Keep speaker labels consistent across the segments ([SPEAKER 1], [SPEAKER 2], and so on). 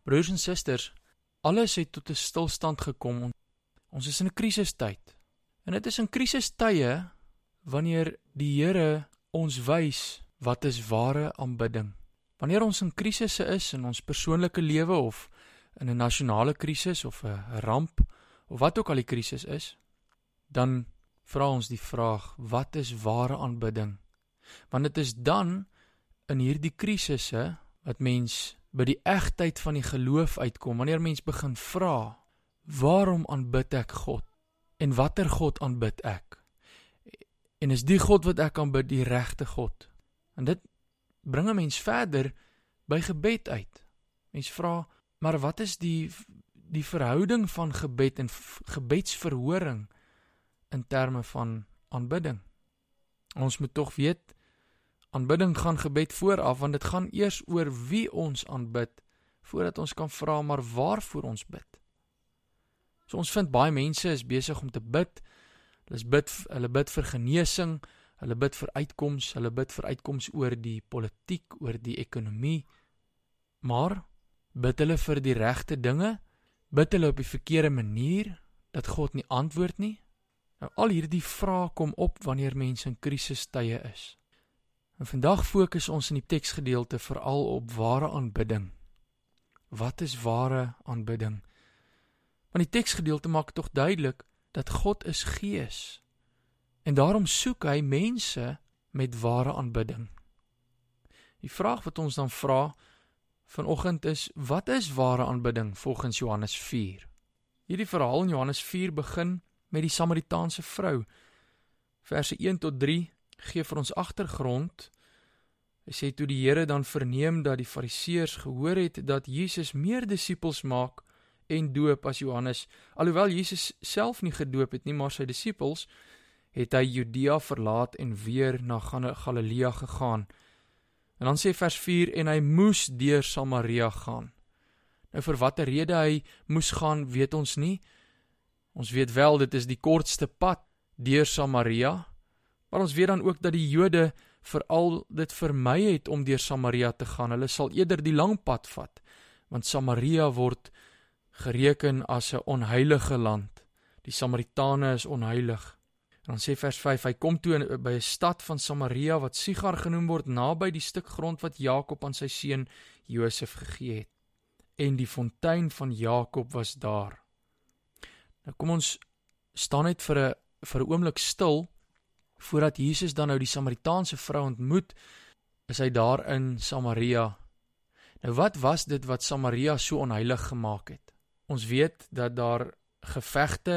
[SPEAKER 1] Broers en susters, alles het tot 'n stilstand gekom. Ons is in 'n krisistyd. En dit is in krisistye wanneer die Here ons wys wat is ware aanbidding. Wanneer ons in krisisse is in ons persoonlike lewe of in 'n nasionale krisis of 'n ramp of wat ook al die krisis is, dan vra ons die vraag, wat is ware aanbidding? Want dit is dan in hierdie krisisse wat mens by die egtheid van die geloof uitkom, wanneer mens begin vra, waarom aanbid ek God? En watter God aanbid ek? En is die God wat ek aanbid die regte God? En dit bring 'n mens verder by gebed uit. Mens vra, maar wat is die verhouding van gebed en gebedsverhoring in terme van aanbidding? Ons moet tog weet, aanbidding gaan gebed vooraf, want dit gaan eers oor wie ons aanbid, voordat ons kan vra, maar waarvoor ons bid. So ons vind baie mense is besig om te bid, hulle bid vir genesing, hulle bid vir uitkoms oor die politiek, oor die ekonomie, maar bid hulle vir die regte dinge, bid hulle op die verkeerde manier, dat God nie antwoord nie? Nou, al hierdie vrae kom op wanneer mense in krisistye is. En vandag fokus ons in die teksgedeelte veral op ware aanbidding. Wat is ware aanbidding? Want die teksgedeelte maak tog duidelik dat God is gees. En daarom soek hy mense met ware aanbidding. Die vraag wat ons dan vra vanoggend is, wat is ware aanbidding volgens Johannes 4? Hierdie verhaal in Johannes 4 begin met die Samaritaanse vrou. Verse 1 tot 3 gee vir ons agtergrond. Hy sê, toe die Here dan verneem dat die Fariseërs gehoor het dat Jesus meer disippels maak en doop as Johannes, alhoewel Jesus self nie gedoop het nie, maar sy disippels, het hy Judea verlaat en weer na Galilea gegaan. En dan sê vers 4, en hy moes deur Samaria gaan. Nou vir watter rede hy moes gaan, weet ons nie. Ons weet wel, dit is die kortste pad deur Samaria, maar ons weet dan ook dat die Jode veral dit vermy het om deur Samaria te gaan. Hulle sal eerder die lang pad vat, want Samaria word gereken as 'n onheilige land. Die Samaritane is onheilig. En dan sê vers 5, hy kom toe by 'n stad van Samaria wat Sigar genoem word, naby die stuk grond wat Jakob aan sy seun Josef gegee het. En die fontein van Jakob was daar. Nou kom ons staan net vir 'n oomblik stil, voordat Jesus dan nou die Samaritaanse vrou ontmoet, is hy daar in Samaria. Nou wat was dit wat Samaria so onheilig gemaak het? Ons weet dat daar gevegte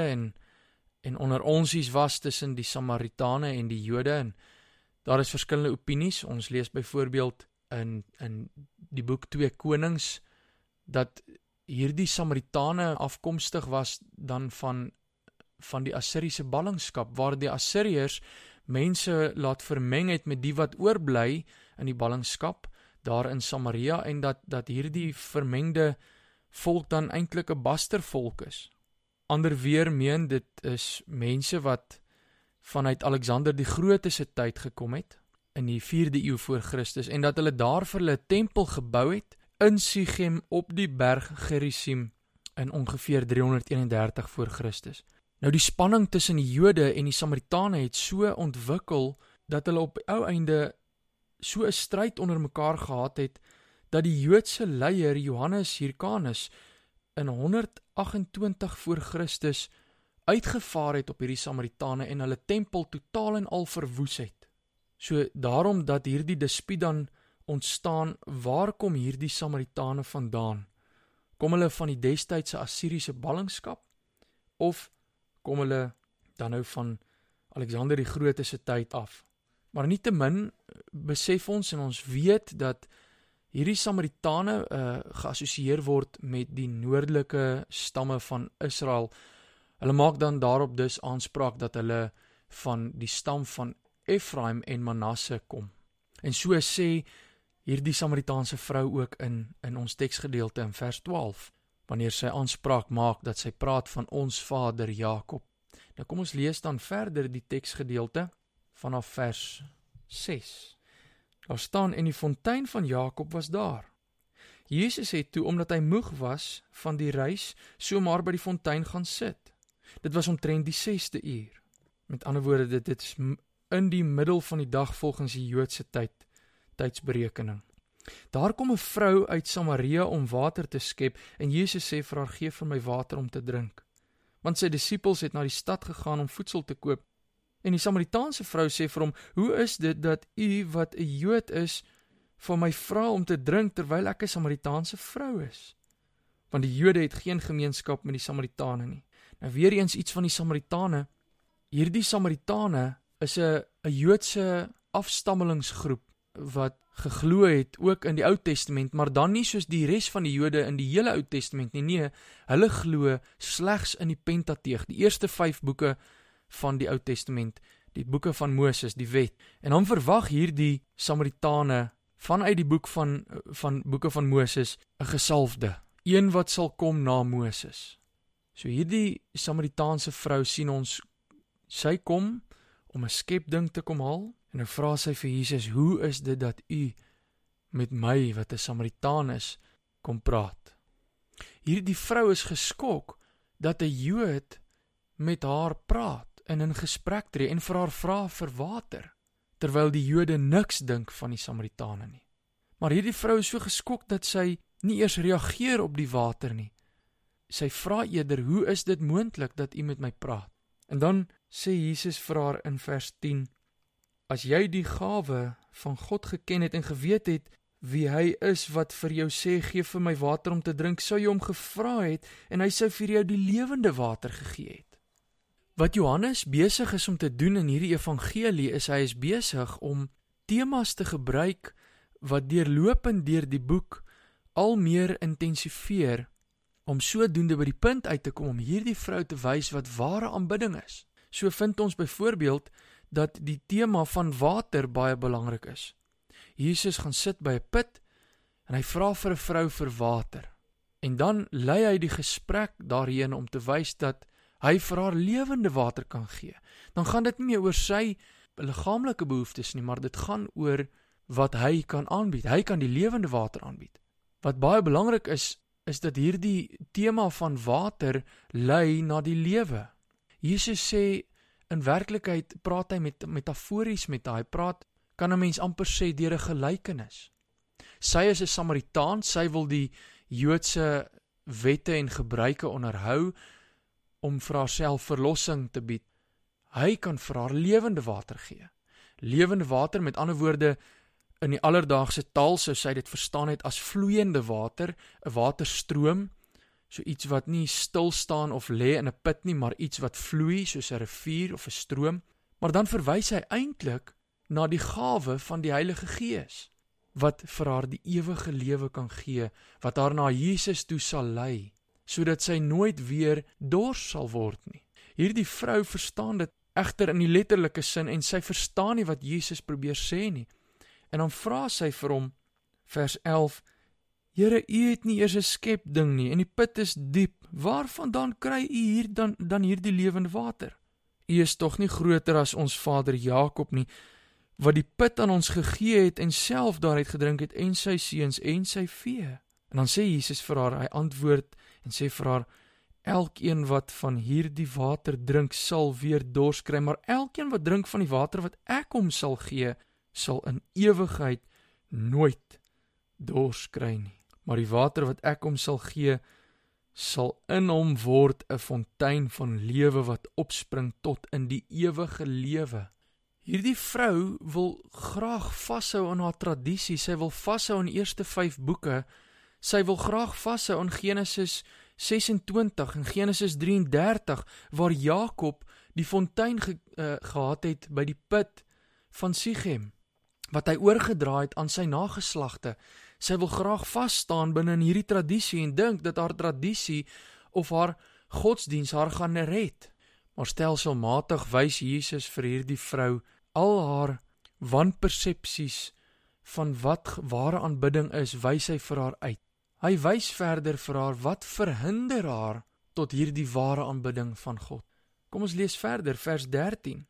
[SPEAKER 1] en onder onsies was tussen die Samaritane en die Jode, en daar is verskillende opinies. Ons lees byvoorbeeld in die boek 2 Konings, dat hierdie Samaritane afkomstig was dan van die Assiriese ballingskap, waar die Assiriërs mense laat vermeng het met die wat oorbly in die ballingskap, daar in Samaria, en dat hierdie vermengde volk dan eintlik 'n bastervolk is. Ander weer meen dit is mense wat vanuit Alexander die Grote se tyd gekom het, in die 4de eeu voor Christus, en dat hulle daar vir hulle 'n tempel gebou het, in Sichem op die berg Gerizim, in ongeveer 331 voor Christus. Nou die spanning tussen die Jode en die Samaritane het so ontwikkel, dat hulle op ou einde so 'n stryd onder mekaar gehad het, dat die Joodse leier Johannes Hyrcanus in 128 voor Christus uitgevaar het op hierdie Samaritane en hulle tempel totaal en al verwoes het. So daarom dat hierdie dispuut dan ontstaan, waar kom hierdie Samaritane vandaan? Kom hulle van die destydse Assiriese ballingskap, of kom hulle dan nou van Alexander die Grote se tyd af? Maar nietemin besef ons en ons weet dat hierdie Samaritane geassosieer word met die noordelike stamme van Israel. Hulle maak dan daarop dus aanspraak dat hulle van die stam van Efraim en Manasse kom. En so sê hierdie Samaritaanse vrou ook in ons teksgedeelte in vers 12, wanneer sy aanspraak maak dat sy praat van ons vader Jakob. Nou kom ons lees dan verder die teksgedeelte vanaf vers 6. Daar staan, en die fontein van Jakob was daar. Jesus het toe, omdat hy moeg was van die reis, so maar by die fontein gaan sit. Dit was omtrent die 6de uur. Met ander woorde, dit is in die middel van die dag volgens die Joodse tydsberekening. Daar kom 'n vrou uit Samaria om water te skep en Jesus sê vir haar, gee vir my water om te drink. Want sy disippels het na die stad gegaan om voedsel te koop. En die Samaritaanse vrou sê vir hom, hoe is dit dat u wat 'n Jood is, van my vra om te drink terwyl ek 'n Samaritaanse vrou is? Want die Jode het geen gemeenskap met die Samaritane nie. Nou weer eens iets van die Samaritane. Hierdie Samaritane is 'n Joodse afstammelingsgroep wat geglo het ook in die Ou Testament, maar dan nie soos die res van die Jode in die hele Ou Testament nie. Nee, hulle glo slegs in die Pentateeg, die eerste 5 boeke van die Ou Testament, die boeke van Moses, die wet. En dan verwag hierdie Samaritane vanuit die boek van boeke van Moses 'n gesalfde, een wat sal kom na Moses. So hierdie Samaritaanse vrou sien ons, sy kom om 'n skepding te kom haal, en nou vra sy vir Jesus, hoe is dit dat u met my, wat 'n Samaritaan is, kom praat? Hierdie vrou is geskok dat 'n Jood met haar praat en in gesprek tree en vir haar vra vir water, terwyl die Jode niks dink van die Samaritane nie. Maar hierdie vrou is so geskok dat sy nie eers reageer op die water nie. Sy vra eerder, hoe is dit moontlik dat u met my praat? En dan sê Jesus vir haar in vers 10, as jy die gawe van God geken het en geweet het wie hy is wat vir jou sê, gee vir my water om te drink, sou jy hom gevra het en hy sou vir jou die lewende water gegee het. Wat Johannes besig is om te doen in hierdie evangelie is, hy is besig om temas te gebruik wat deurlopend deur die boek al meer intensifeer, om sodoende by die punt uit te kom om hierdie vrou te wys wat ware aanbidding is. So vind ons byvoorbeeld dat die tema van water baie belangrik is. Jesus gaan sit by 'n put en hy vra vir 'n vrou vir water. En dan lei hy die gesprek daarheen om te wys dat hy vir haar lewende water kan gee. Dan gaan dit nie meer oor sy liggaamlike behoeftes nie, maar dit gaan oor wat hy kan aanbied. Hy kan die lewende water aanbied. Wat baie belangrik is dat hierdie tema van water lei na die lewe. Jesus sê, in werklikheid praat hy metafories met haar. Hy praat, kan 'n mens amper sê, deur 'n gelykenis. Sy is 'n Samaritaan, sy wil die Joodse wette en gebruike onderhou om vir haarself verlossing te bied. Hy kan vir haar lewende water gee. Lewende water, met ander woorde, in die alledaagse taal sou sy dit verstaan het as vloeiende water, 'n waterstroom, so iets wat nie stil staan of lê in 'n put nie, maar iets wat vloei, soos 'n rivier of 'n stroom. Maar dan verwys hy eintlik na die gawe van die Heilige Gees, wat vir haar die ewige lewe kan gee, wat haar na Jesus toe sal lei, sodat sy nooit weer dors sal word nie. Hierdie vrou verstaan dit egter in die letterlike sin, en sy verstaan nie wat Jesus probeer sê nie. En dan vra sy vir hom, vers 11, Here, u het nie eers 'n skepding nie, en die put is diep, waarvandaan kry u hier dan hierdie lewende water? U is tog nie groter as ons vader Jakob nie, wat die put aan ons gegee het en self daaruit gedrink het, en sy seuns en sy vee. En dan sê Jesus vir haar, hy antwoord en sê vir haar, elkeen wat van hierdie water drink sal weer dors kry, maar elkeen wat drink van die water wat ek hom sal gee, sal in ewigheid nooit dors kry nie. Maar die water wat ek hom sal gee, sal in hom word 'n fontein van lewe wat opspring tot in die ewige lewe. Hierdie vrou wil graag vashou aan haar tradisie, sy wil vashou aan die eerste 5 boeke, sy wil graag vashou aan Genesis 26 en Genesis 33, waar Jakob die fontein gehad het by die put van Sichem, wat hy oorgedra het aan sy nageslagte. Sy wil graag vasstaan binne in hierdie tradisie en dink dat haar tradisie of haar godsdiens haar gaan red. Maar stelselmatig wys Jesus vir hierdie vrou al haar wanpersepsies van wat ware aanbidding is, wys hy vir haar uit. Hy wys verder vir haar wat verhinder haar tot hierdie ware aanbidding van God. Kom ons lees verder, vers 13.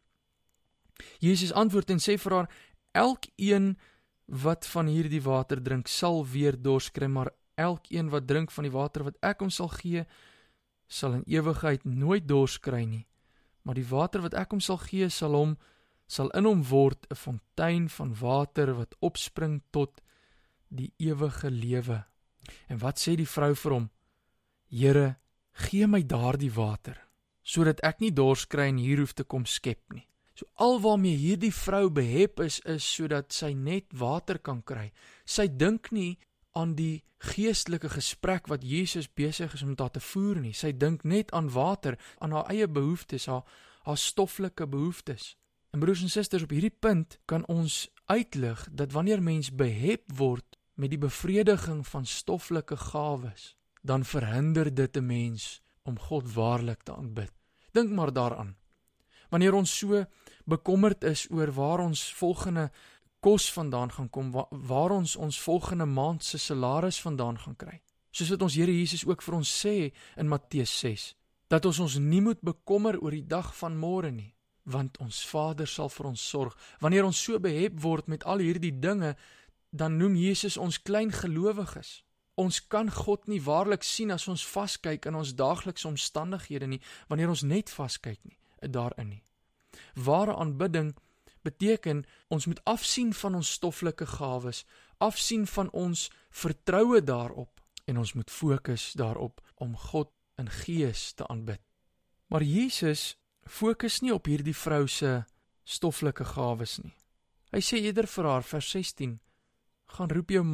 [SPEAKER 1] Jesus antwoord en sê vir haar, elkeen wat van hierdie water drink, sal weer dors kry, maar elkeen wat drink van die water wat ek hom sal gee, sal in ewigheid nooit dors kry nie, maar die water wat ek hom sal gee, sal in hom word 'n fontein van water wat opspring tot die ewige lewe. En wat sê die vrou vir hom? Here, gee my daardie water, sodat ek nie dors kry en hier hoef te kom skep nie. So al waarmee hierdie vrou behep is sodat sy net water kan kry. Sy dink nie aan die geestelike gesprek wat Jesus besig is om daar te voer nie. Sy dink net aan water, aan haar eie behoeftes, haar stoffelike behoeftes. En broers en susters, op hierdie punt kan ons uitlig dat wanneer mens behep word met die bevrediging van stoffelike gawes, dan verhinder dit 'n mens om God waarlik te aanbid. Dink maar daaraan. Wanneer ons so bekommerd is oor waar ons volgende kos vandaan gaan kom, waar ons volgende maand se salaris vandaan gaan kry. Soos wat ons Here Jesus ook vir ons sê in Matteus 6, dat ons nie moet bekommer oor die dag van môre nie, want ons Vader sal vir ons sorg. Wanneer ons so behep word met al hierdie dinge, dan noem Jesus ons klein gelowiges. Ons kan God nie waarlik sien as ons vaskyk in ons daaglikse omstandighede nie, wanneer ons net vaskyk nie, daarin nie. Ware aanbidding beteken, ons moet afsien van ons stoffelike gawes, afsien van ons vertroue daarop, en ons moet fokus daarop om God in gees te aanbid. Maar Jesus fokus nie op hierdie vrou se stoffelike gawes nie. Hy sê eerder vir haar, vers 16, gaan roep jou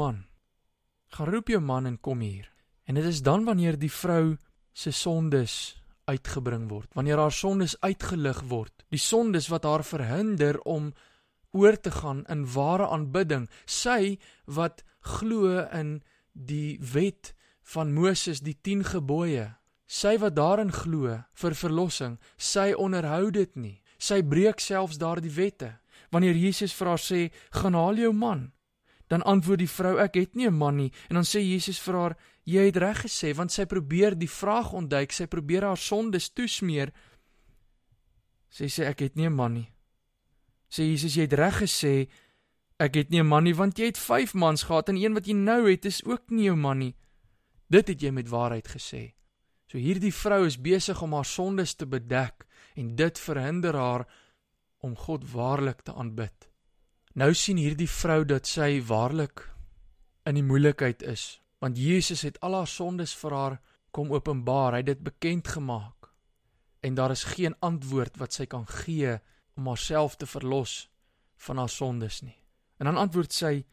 [SPEAKER 1] man en kom hier. En dit is dan wanneer die vrou se sondes uitgebring word, wanneer haar sondes uitgelig word, die sondes wat haar verhinder om oor te gaan in ware aanbidding, sy wat glo in die wet van Moses, die 10 gebooie, sy wat daarin glo vir verlossing, sy onderhou dit nie, sy breek selfs daardie wette. Wanneer Jesus vir haar sê, gaan haal jou man, dan antwoord die vrou, ek het nie 'n man nie, en dan sê Jesus vir haar, jy het reg gesê, want sy probeer die vraag ontduik, sy probeer haar sondes toesmeer. Sy sê, ek het nie 'n man nie. Sê Jesus, jy het reg gesê, ek het nie 'n man nie, want jy het 5 mans gehad, en een wat jy nou het, is ook nie jou man nie. Dit het jy met waarheid gesê. So hierdie vrou is besig om haar sondes te bedek, en dit verhinder haar om God waarlik te aanbid. Nou sien hierdie vrou dat sy waarlik in die moeilikheid is, want Jesus het al haar sondes vir haar kom openbaar, hy het dit bekend gemaak, en daar is geen antwoord wat sy kan gee om haarself te verlos van haar sondes nie. En dan antwoord sy,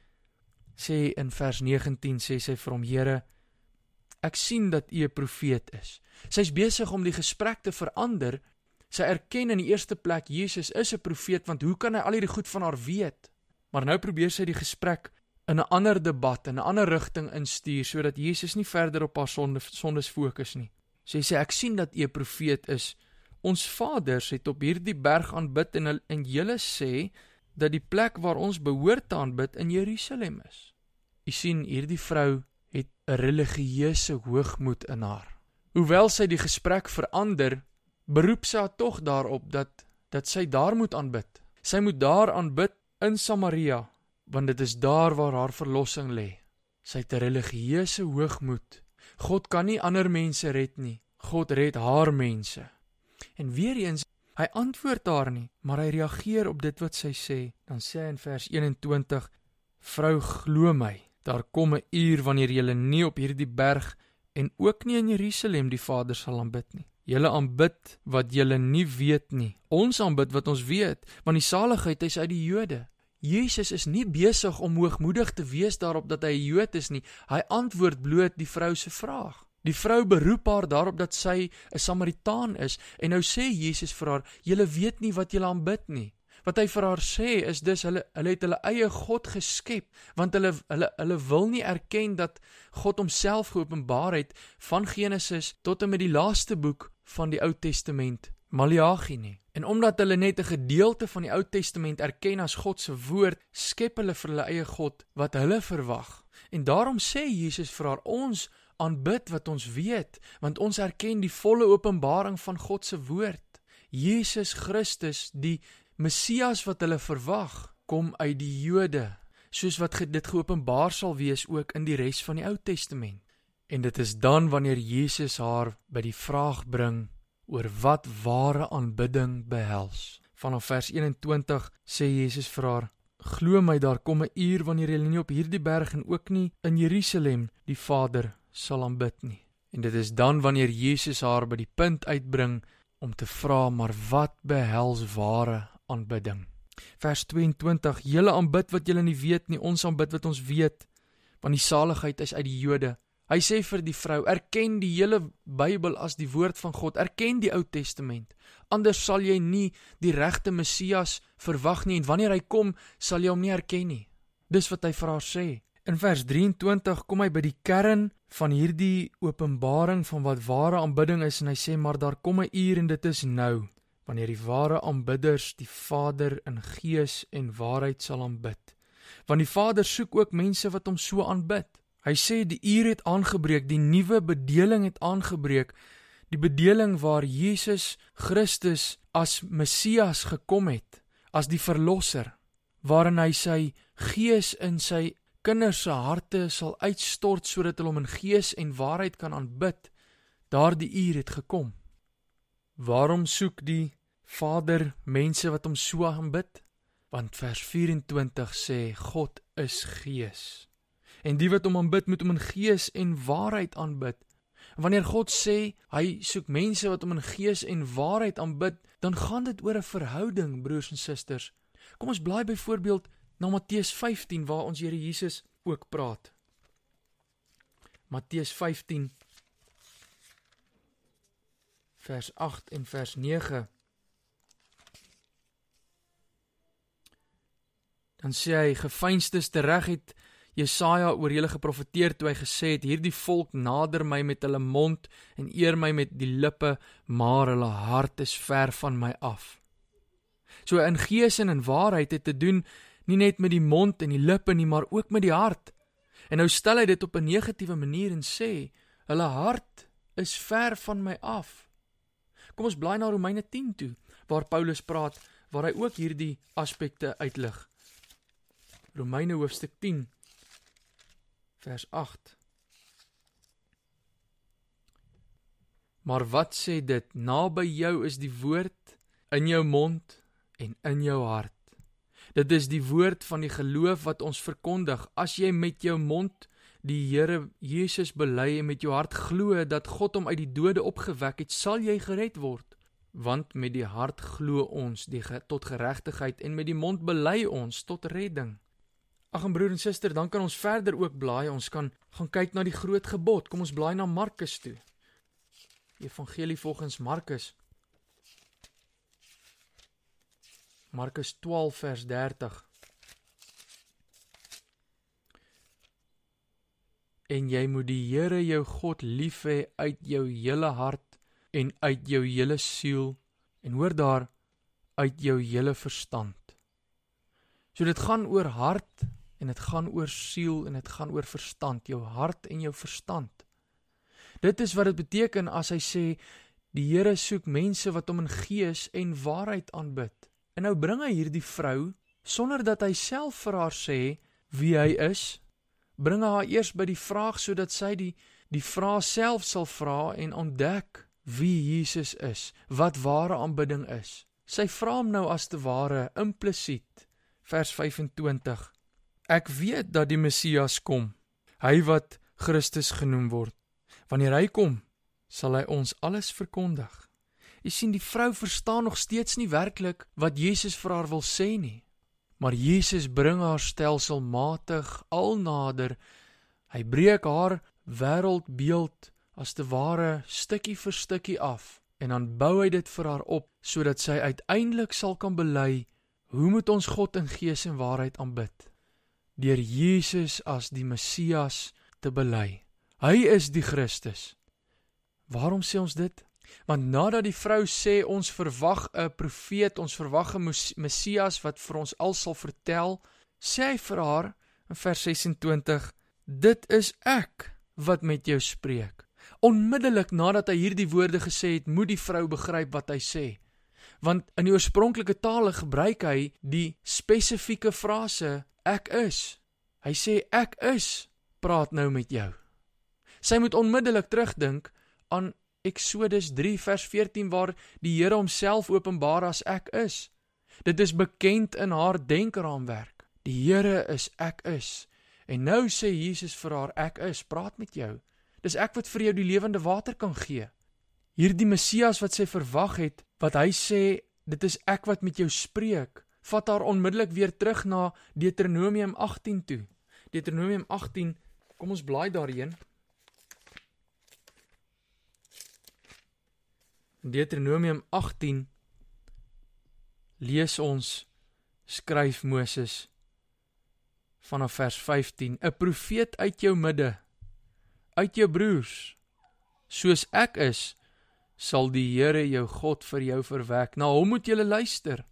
[SPEAKER 1] sê in vers 19, sê sy vir hom, Here, ek sien dat u 'n profeet is. Sy is besig om die gesprek te verander. Sy erken in die eerste plek, Jesus is 'n profeet, want hoe kan hy al hierdie goed van haar weet? Maar nou probeer sy die gesprek in 'n ander debat, in 'n ander rigting instuur, sodat Jesus nie verder op haar sondes fokus nie. Sy sê, ek sien dat u 'n profeet is. Ons vaders het op hierdie berg aanbid, en julle sê, dat die plek waar ons behoort te aanbid in Jerusalem is. U sien, hierdie vrou het 'n religieuse hoogmoed in haar. Hoewel sy die gesprek verander, beroep sy haar tog daarop dat sy daar moet aanbid. Sy moet daar aanbid in Samaria, want dit is daar waar haar verlossing lê. Sy het 'n religieuse hoogmoed. God kan nie ander mense red nie. God red haar mense. En weer eens, hy antwoord haar nie, maar hy reageer op dit wat sy sê. Dan sê hy in vers 21, vrou, glo my, daar kom 'n uur wanneer julle nie op hierdie berg en ook nie in Jerusalem die Vader sal aanbid nie. Julle aanbid wat julle nie weet nie. Ons aanbid wat ons weet, want die saligheid is uit die Jode. Jesus is nie besig om hoogmoedig te wees daarop dat hy 'n Jood is nie. Hy antwoord bloot die vrou se vraag. Die vrou beroep haar daarop dat sy 'n Samaritaan is, en nou sê Jesus vir haar, julle weet nie wat julle aanbid nie. Wat hy vir haar sê is dus, hulle het hulle eie God geskep, want hulle wil nie erken dat God homself geopenbaar het van Genesis tot en met die laaste boek van die Ou Testament, Maleagi nie. En omdat hulle net 'n gedeelte van die Ou Testament erken as God se woord, skep hulle vir hulle eie God wat hulle verwag. En daarom sê Jesus vir haar, ons aanbid wat ons weet, want ons erken die volle openbaring van God se woord. Jesus Christus, die Messias wat hulle verwag, kom uit die Jode. soos wat dit geopenbaar sal wees ook in die res van die Ou Testament. En dit is dan wanneer Jesus haar by die vraag bring oor wat ware aanbidding behels. Vanaf vers 21 sê Jesus vir haar, glo my, daar kom 'n uur wanneer julle nie op hierdie berg en ook nie in Jerusalem die Vader sal aanbid nie. En dit is dan wanneer Jesus haar by die punt uitbring om te vra, maar wat behels ware aanbidding? Vers 22, julle aanbid wat julle nie weet nie, ons aanbid wat ons weet, want die saligheid is uit die Jode. Hy sê vir die vrou, erken die hele Bybel as die woord van God, erken die Ou Testament, anders sal jy nie die regte Messias verwag nie, en wanneer hy kom, sal jy hom nie herken nie. Dis wat hy vir haar sê. In vers 23 kom hy by die kern van hierdie openbaring van wat ware aanbidding is, en hy sê, maar daar kom 'n uur en dit is nou, wanneer die ware aanbidders die Vader in gees en waarheid sal aanbid. Want die Vader soek ook mense wat hom so aanbid. Hy sê die uur het aangebreek, die nuwe bedeling het aangebreek, die bedeling waar Jesus Christus as Messias gekom het, as die verlosser, waarin hy sy gees in sy kinders se harte sal uitstort, sodat hulle hom in gees en waarheid kan aanbid. Daardie uur het gekom. Waarom soek die Vader mense wat hom so aanbid? Want vers 24 sê, God is gees. En die wat hom aanbid, moet hom in gees en waarheid aanbid. En wanneer God sê, hy soek mense wat hom in gees en waarheid aanbid, dan gaan dit oor 'n verhouding, broers en susters. Kom ons blaai byvoorbeeld na Matteus 15, waar ons Here Jesus ook praat. Matteus 15, vers 8 en vers 9. Dan sê hy, geveinsdes tereg het Jesaja oor julle geprofeteer toe hy gesê het, hierdie volk nader my met hulle mond en eer my met die lippe, maar hulle hart is ver van my af. So in gees en in waarheid het te doen nie net met die mond en die lippe nie, maar ook met die hart. En nou stel hy dit op 'n negatiewe manier en sê, hulle hart is ver van my af. Kom ons blaai na Romeine 10 toe, waar Paulus praat, waar hy ook hierdie aspekte uitlig. Romeine hoofstuk 10, vers 8. Maar wat sê dit? Naby jou is die woord in jou mond en in jou hart. Dit is die woord van die geloof wat ons verkondig. As jy met jou mond die Here Jesus bely en met jou hart glo dat God hom uit die dode opgewek het, sal jy gered word. Want met die hart glo ons tot geregtigheid en met die mond bely ons tot redding. Ag en broer en suster, dan kan ons verder ook blaai, ons kan gaan kyk na die groot gebod. Kom ons blaai na Markus toe. Evangelie volgens Markus. Markus 12 vers 30. En jy moet die Here jou God lief hê uit jou hele hart en uit jou hele siel en hoor daar, uit jou hele verstand. So dit gaan oor hart en dit gaan oor siel en dit gaan oor verstand, jou hart en jou verstand. Dit is wat dit beteken as hy sê, die Here soek mense wat hom in gees en waarheid aanbid. En nou bring hy hierdie vrou, sonder dat hy self vir haar sê wie hy is, bring hy haar eers by die vraag, sodat sy die vraag self sal vra en ontdek wie Jesus is, wat ware aanbidding is. Sy vra hom nou as te ware implisiet, vers 25, ek weet dat die Messias kom, hy wat Christus genoem word. Wanneer hy kom, sal hy ons alles verkondig. Jy sien, die vrou verstaan nog steeds nie werklik wat Jesus vir haar wil sê nie. Maar Jesus bring haar stelselmatig al nader. Hy breek haar wêreldbeeld as te ware stukkie vir stukkie af. En dan bou hy dit vir haar op, sodat sy uiteindelik sal kan bely, hoe moet ons God in gees en waarheid aanbid? Deur Jesus as die Messias te bely. Hy is die Christus. Waarom sê ons dit? Want nadat die vrou sê, ons verwag 'n profeet, ons verwag 'n Messias wat vir ons al sal vertel, sê hy vir haar in vers 26, dit is ek wat met jou spreek. Onmiddellik nadat hy hierdie woorde gesê het, moet die vrou begryp wat hy sê. Want in die oorspronklike tale gebruik hy die spesifieke frase, ek is. Hy sê, ek is, praat nou met jou. Sy moet onmiddellik terugdink aan Exodus 3 vers 14 waar die Here homself openbaar as ek is. Dit is bekend in haar denkraamwerk. Die Here is ek is. En nou sê Jesus vir haar, ek is, praat met jou. Dis ek wat vir jou die lewende water kan gee. Hierdie Messias wat sy verwag het, wat hy sê, dit is ek wat met jou spreek, vat haar onmiddellik weer terug na Deuteronomium 18 toe. Deuteronomium 18, kom ons blaai daarheen. Deuteronomium 18 lees ons, skryf Moses vanaf vers 15, 'n profeet uit jou midde, uit jou broers, soos ek is, sal die Here jou God vir jou verwek. Na hom moet julle luister.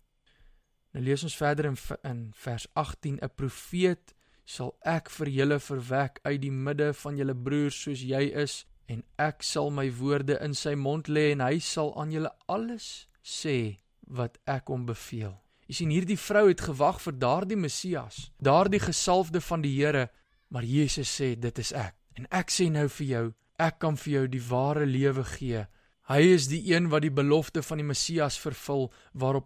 [SPEAKER 1] Nou lees ons verder in vers 18, 'n profeet sal ek vir julle verwek uit die midde van julle broers soos jy is, en ek sal my woorde in sy mond lê en hy sal aan julle alles sê wat ek hom beveel. Jy sien, hierdie vrou het gewag vir daardie Messias, daardie gesalfde van die Here, maar Jesus sê, dit is ek. En ek sê nou vir jou, ek kan vir jou die ware lewe gee. Hy is die een wat die belofte van die Messias vervul, waarop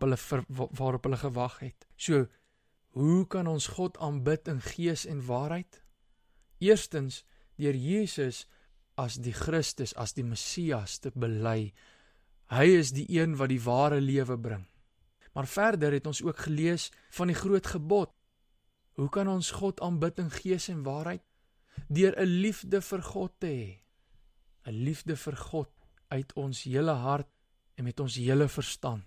[SPEAKER 1] hulle gewag het. So, hoe kan ons God aanbid in gees en waarheid? Eerstens, deur Jesus as die Christus, as die Messias te bely. Hy is die een wat die ware lewe bring. Maar verder het ons ook gelees van die groot gebod. Hoe kan ons God aanbid in gees en waarheid? Deur 'n liefde vir God te hê. 'n Liefde vir God uit ons hele hart en met ons hele verstand.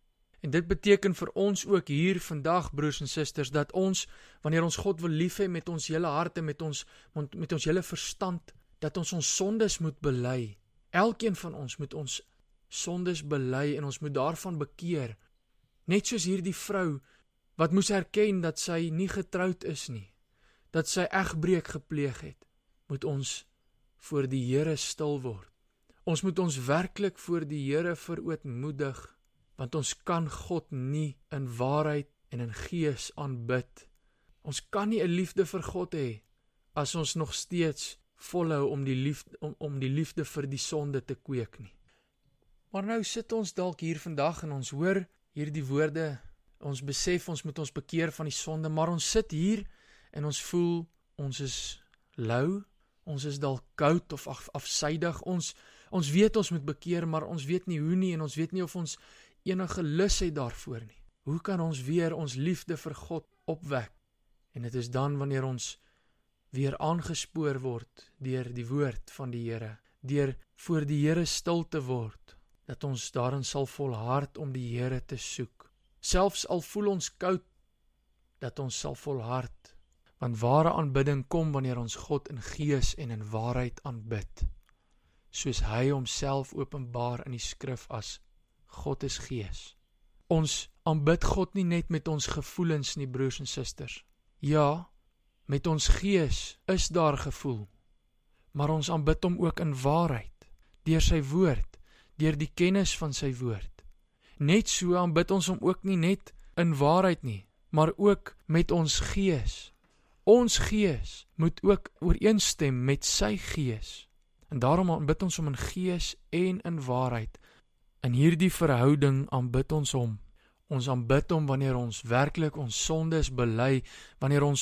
[SPEAKER 1] En dit beteken vir ons ook hier vandag, broers en susters, dat ons, wanneer ons God wil lief hê met ons hele hart en met ons hele verstand, dat ons sondes moet bely. Elkeen van ons moet ons sondes bely en ons moet daarvan bekeer. Net soos hierdie vrou, wat moes erken dat sy nie getroud is nie, dat sy egbreek gepleeg het, moet ons voor die Here stil word. Ons moet ons werklik voor die Here verootmoedig, want ons kan God nie in waarheid en in gees aanbid. Ons kan nie 'n liefde vir God hê, as ons nog steeds volhou om die liefde vir die sonde te kweek nie. Maar nou sit ons dalk hier vandag en ons hoor hierdie woorde, ons besef ons moet ons bekeer van die sonde, maar ons sit hier en ons voel ons is lou, ons is dalk koud of afsydig, ons weet ons moet bekeer, maar ons weet nie hoe nie en ons weet nie of ons enige lus het daarvoor nie. Hoe kan ons weer ons liefde vir God opwek? En dit is dan wanneer ons weer aangespoor word deur die woord van die Here, deur voor die Here stil te word, dat ons daarin sal volhard om die Here te soek. Selfs al voel ons koud, dat ons sal volhard, want ware aanbidding kom wanneer ons God in gees en in waarheid aanbid, soos hy homself openbaar in die skrif as God is gees. Ons aanbid God nie net met ons gevoelens nie, broers en susters. Ja, met ons gees is daar gevoel, maar ons aanbid hom ook in waarheid, deur sy woord, deur die kennis van sy woord. Net so aanbid ons hom ook nie net in waarheid nie, maar ook met ons gees. Ons gees moet ook ooreenstem met sy gees. En daarom aanbid ons hom in gees en in waarheid. In hierdie verhouding aanbid ons hom. Ons aanbid hom wanneer ons werklik ons sondes bely, wanneer ons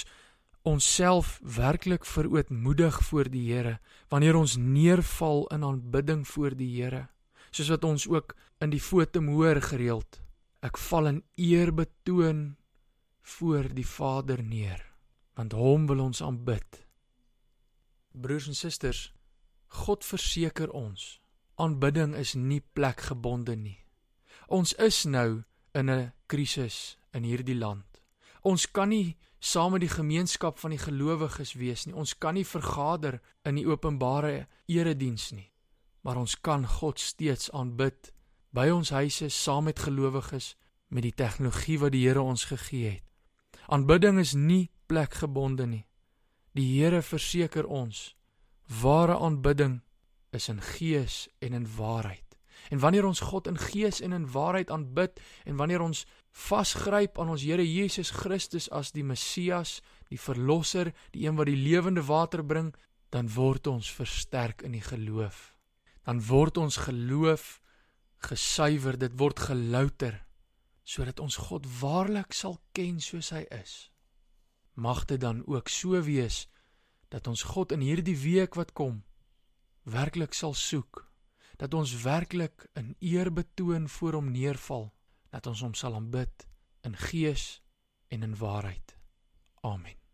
[SPEAKER 1] onsself werklik verootmoedig voor die Here, wanneer ons neerval in aanbidding voor die Here, soos wat ons ook in die fotum hoor gereeld. Ek val in eerbetoon voor die Vader neer, want hom wil ons aanbid. Broers en susters, God verseker ons, aanbidding is nie plekgebonde nie. Ons is nou in 'n krisis in hierdie land. Ons kan nie saam met die gemeenskap van die gelowiges wees nie. Ons kan nie vergader in die openbare erediens nie. Maar ons kan God steeds aanbid by ons huise saam met gelowiges met die tegnologie wat die Here ons gegee het. Aanbidding is nie plekgebonde nie. Die Here verseker ons, ware aanbidding is in gees en in waarheid. En wanneer ons God in gees en in waarheid aanbid, en wanneer ons vasgryp aan ons Here Jesus Christus as die Messias, die verlosser, die een wat die lewende water bring, dan word ons versterk in die geloof. Dan word ons geloof gesuiwer, dit word gelouter, sodat ons God waarlik sal ken soos hy is. Mag dit dan ook so wees, dat ons God in hierdie week wat kom, werklik sal soek, dat ons werklik in eerbetoon voor hom neerval, dat ons hom sal aanbid in gees en in waarheid. Amen.